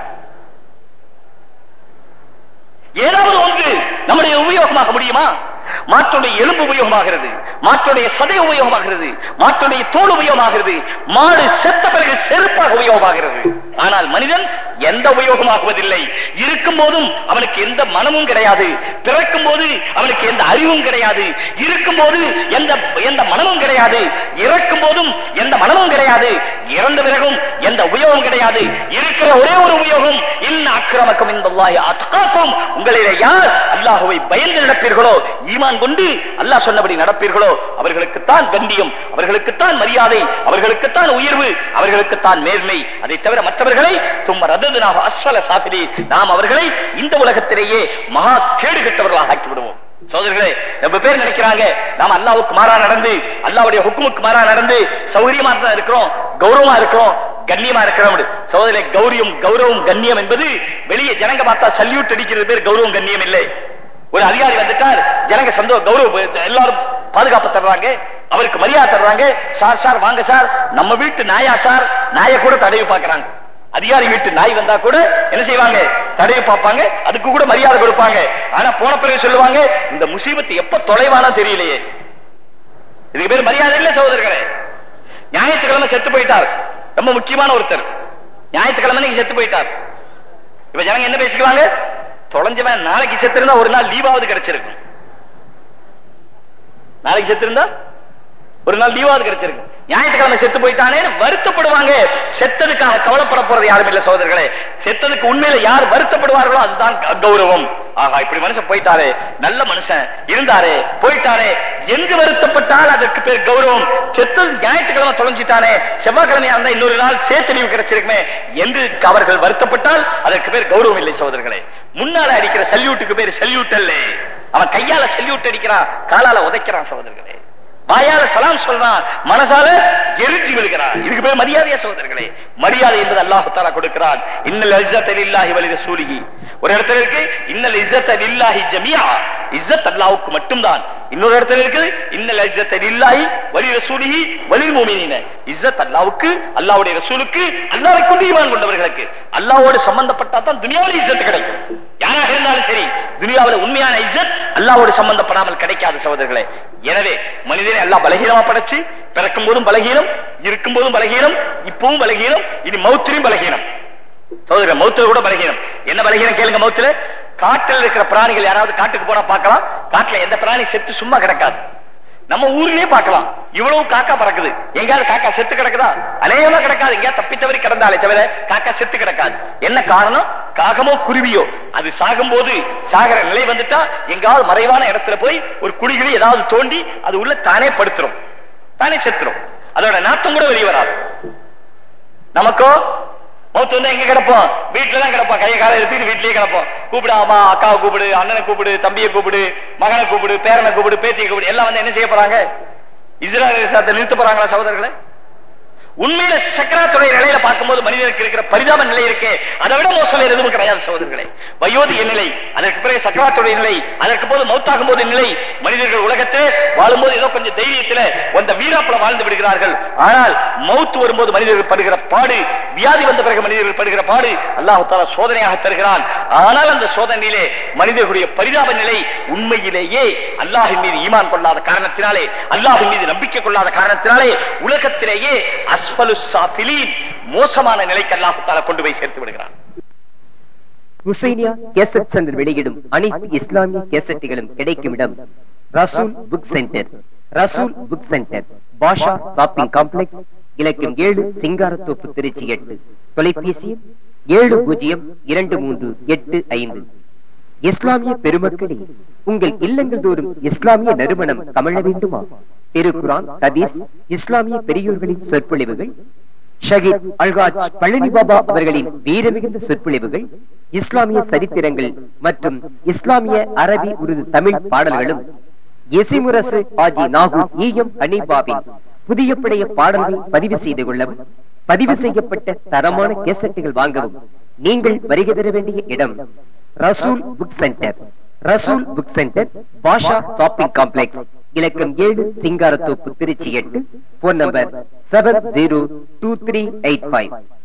ஏதாவது ஒன்று நம்முடைய உபயோகமாக முடியுமா? மாட்டுடைய எலும்பு உபயோகமாகிறது, மாட்டுடைய சதை உபயோகமாகிறது, மாட்டுடைய தோல் உபயோகமாகிறது, மாடு செத்த பிறகு செருப்பாக உபயோகமாகிறது. ஆனால் மனிதன் எந்த உபயோகமாகுவதில்லை. இருக்கும் போதும் அவனுக்கு எந்த மனமும் கிடையாது, பிறக்கும் போது அவனுக்கு எந்த அறிவும் கிடையாது, இருக்கும் போது எந்த எந்த மனமும் கிடையாது, இறக்கும் போதும் எந்த மனமும் கிடையாது, இறந்த பிறகும் எந்த உபயோகம் கிடையாது. இருக்கிற ஒரே ஒரு உபயோகம், இன்ன அக்ரமக்கும் இன்தல்லாஹி அத்காக்கும், உங்களிலே யார் அல்லாஹ்வை பயந்து நடப்பீர்களோ, ஈமான் கொண்டு அல்லாஹ் சொன்னபடி நடப்பீர்களோ, அவர்களுக்குத்தான் கண்ணியம், அவர்களுக்குத்தான் மரியாதை, அவர்களுக்குத்தான் உயர்வு, அவர்களுக்குத்தான் மேன்மை. அதை தவிர மற்றவர்களை சும்மா ரததுனாக அஸ்வல சாஃபிலி, நாம் அவர்களை இந்த உலகத்திலேயே மகா கேடு கெட்டவர்களாக ஆக்கி விடுவோம். சோதரர்களே, ரொம்ப பேர் நினைக்கிறாங்க நாம் அல்லாஹ்வுக்கு மாறா நடந்து, அல்லாஹ்வுடைய ஹுக்குமுக்கு மாறா நடந்து சௌகரியமா தான் இருக்கிறோம், கௌரவமா இருக்கிறோம், கண்ணியமா இருக்கிறோம். சோதரே, கௌரியம் கௌரவம் கண்ணியம் என்பது வெளியே ஜனங்க பார்த்தா சல்யூட் அடிக்கிறது பேர் கௌரவம் கண்ணியம் இல்லை. ஒரு அதிகாரி வந்துட்டார், ஜனங்க சந்தோஷ கௌரவம், எல்லாரும் பாதுகாப்பு தர்றாங்க, அவருக்கு மரியாதை தர்றாங்க. சார் சார் வாங்க சார், நம்ம வீட்டு நாயா சார், நாயை கூட தடவி பார்க்கறாங்க. அதிகாரி வீட்டு நாய் வந்தா கூட என்ன செய்வாங்க? தடவி பார்ப்பாங்க, அதுக்கு கூட மரியாதை கொடுப்பாங்க. ஆனா போன பிறகு சொல்லுவாங்க, இந்த முசீபத்து எப்ப தொலைவானா தெரியலையே. இதுக்கு பேர் மரியாதை இல்லை சகோதரர்களே. ஞாயிற்றுக்கிழமை செத்து போயிட்டார், ரொம்ப முக்கியமான ஒருத்தர், ஞாயிற்றுக்கிழமை செத்து போயிட்டார். இப்ப ஜனங்க என்ன பேசிக்குவாங்க? தொலைஞ்சவன் நாளைக்கு செத்து இருந்தா ஒரு நாள் லீவாவது கிடைச்சிருக்கும், நாளைக்கு செத்து இருந்தா ஒரு நாள் லீவாவது கிடைச்சிருக்கும். ஞாயிற்றுக்கிழமை செத்து போயிட்டானே வருத்தப்படுவாங்க. செத்ததுக்காக கவலைப்பட போறது யாரும் இல்ல சகோதரர்களே. செத்ததுக்கு உண்மையில யார் வருத்தப்படுவார்களோ அதுதான் கௌரவம். ஆகா, இப்படி மனுஷன் போயிட்டாரே, நல்ல மனுஷன் இருந்தாரே, போயிட்டாரே என்று வருத்தப்பட்டால் அதற்கு பேர் கௌரவம். செத்தது ஞாயிற்றுக்கிழமை தொலைஞ்சிட்டானே, செவ்வாய்க்கிழமையா இருந்தா இன்னொரு நாள் சேத்தறிவு கிடைச்சிருக்குமே என்று அவர்கள் வருத்தப்பட்டால் அதற்கு பேர் கௌரவம் இல்லை சகோதரர்களே. முன்னால அடிக்கிற சல்யூட்டுக்கு பேர் சல்யூட் அல்ல. அவன் கையால சல்யூட் அடிக்கிறான், காலால உதைக்கிறான் சகோதரர்களே. வாயால சலாம் சொல்றான், மனசால எரிஞ்சு விழுகிறான். இதுக்கு பேர் மரியாதையா சகோதரர்களே? மரியாதை என்பது அல்லாஹ் தஆலா கொடுக்கிறான். இன்னல் இஸ்ஸத லில்லாஹி வலி ரசூலிஹி. ஒரு இடத்துல இருக்கு இன்னல் இஸ்ஸத லில்லாஹி ஜமீஆ, இஸ்ஸத் அல்லாஹ்வுக்கு மட்டும்தான். இன்னொரு இடத்துல இருக்கு இன்னல் இஸ்ஸத லில்லாஹி வலி ரசூலிஹி வலில் முஃமினீன. இஸ்ஸத் அல்லாஹ்வுக்கு, அல்லாஹ்வுடைய ரசூலுக்கு, அல்லாஹ்வை கொண்டு ஈமான் கொண்டவர்களுக்கு. அல்லாஹ்வோடு சம்பந்தப்பட்டா தான் துனியாவில் இஸ்ஸத் கிடைக்கும். யாராக இருந்தாலும் சரி, துனியாவில் உண்மையான இஸ்ஸத் அல்லாஹ்வோடு சம்பந்தப்படாமல் கிடைக்காது சகோதரர்களே. எனவே மனிதனை அல்லாஹ் பலகீனமா படைச்சு, பிறக்கும் போதும் பலகீனம், இருக்கும் போதும் பலகீனம், இப்பவும் பலகீனம், இனி மௌத்திலும் பலகீனம். சகோதரர், மௌத்துல கூட பலகீனம். என்ன பலகீனம் கேளுங்க? மௌத்துல காட்டில் இருக்கிற பிராணிகள் யாராவது காட்டுக்கு போனா பார்க்கலாம், காட்டுல எந்த பிராணி செத்து சும்மா கிடக்காது. நம்ம ஊர்லயே பார்க்கலாம், இவ்வளவு காக்கா பறக்குது, எங்கயாவது காக்கா செத்து கிடக்குதா? அநேகமா கிடக்காது, எங்கயா தப்பி தவறி கிடந்தாலே தவிர காக்கா செத்து கிடக்காது. என்ன காரணம்? காகமோ குருவியோ அது சாகும் போது சாகர நிலை வந்துட்டா எங்காவது மறைவான இடத்துல போய் ஒரு குழிகளை ஏதாவது தோண்டி அது உள்ள தானே படுத்துரும், தானே செத்துரும். அதோட நாட்டம் கூட வெளியே வராது. நமக்கோ மௌத்து வந்து எங்க கிடப்போம்? வீட்டுல தான் கிடப்போம், கையை காலை எடுத்து வீட்லயே கிடப்போம். கூப்பிடு, அம்மா அக்காவை கூப்பிடு, அண்ணனை கூப்பிடு, தம்பியை கூப்பிடு, மகனை கூப்பிடு, பேரனை கூப்பிடு, பேத்தியை கூப்பிடு, எல்லாம் வந்து என்ன செய்ய போறாங்க? இஸ்ராயேல் நிறுத்த போறாங்களா சகோதரர்களே? உண்மையில சக்கராத்துடைய நிலையில பார்க்கும்போது மனிதனுக்கு இருக்கிற பரிதாப நிலை இருக்கே, அதை விட மோசம் எதுவும் கிடையாது சகோதரர்களே. வயோதிக நிலை, அதற்கு பிறகு சக்கராத்துடைய நிலை, அதற்கு போது மௌத்தாகும் போது நிலை. மனிதர்கள் உலகத்தை வாழும்போது ஏதோ கொஞ்சம் தைரியத்துல அந்த வீராப்புல வாழ்ந்து விடுகிறார்கள். ஆனால் மௌத்து வரும்போது மனிதர்கள் படுகிற பாடு, வியாதி வந்த பிறகு மனிதர்கள் படுகிற பாடு அல்லாஹ் தஆலா சோதனையாக தருகிறான். ஆனால் அந்த சோதனையிலே மனிதர்களுடைய பரிதாப நிலை உண்மையிலேயே அல்லாஹ்வின் மீது ஈமான் கொள்ளாத காரணத்தினாலே, அல்லாஹ்வின் மீது நம்பிக்கை கொள்ளாத காரணத்தினாலே உலகத்திலேயே மோசமான நிலைக்கு அல்லாஹ் தஆலா கொண்டு போய் சேர்த்து விடுகிறான். ஹுசைனியா கேசட் சென்டர் வெளியிடும் அனைத்து இஸ்லாமிய கேசட்டுகளும் கிடைக்கும் இடம் Rasool book centre. Rasool book centre, Basha shopping complex, இலக்கம் ஏழு, சிங்காரத்தோப்பு, திருச்சி எட்டு. தொலைபேசி ஏழு பூஜ்ஜியம் இரண்டு மூன்று எட்டு ஐந்து. இஸ்லாமிய பெருமக்களே, உங்கள் இல்லங்கள் தோறும் இஸ்லாமிய நறுமணம் கமழ வேண்டுமா? திருக்குரான், ஹதீஸ், இஸ்லாமிய பெரியோர்களின் சொற்பொழிவுகள், ஷஹீத் அல்காஜ் பழனி பாபா அவர்களின் வீரமிகுந்த சொற்பொழிவுகள், இஸ்லாமிய சரித்திரங்கள் மற்றும் இஸ்லாமிய அரபி, உருது, தமிழ் பாடல்களும், எசிமுரசு ஆஜி நாகூர் ஈயம் ஹனீபாவின் புதிய பழைய பாடல்கள் பதிவு செய்து கொள்ளவும், பதிவு செய்யப்பட்ட தரமான கேசட்டுகள் வாங்கவும் நீங்கள் வருகை தர வேண்டிய இடம் Rasool book centre. Rasool book centre, Basha shopping complex, இலக்கம் ஏழு, சிங்காரத்தோப்பு, திருச்சி எட்டு. Phone number seven zero two three eight five.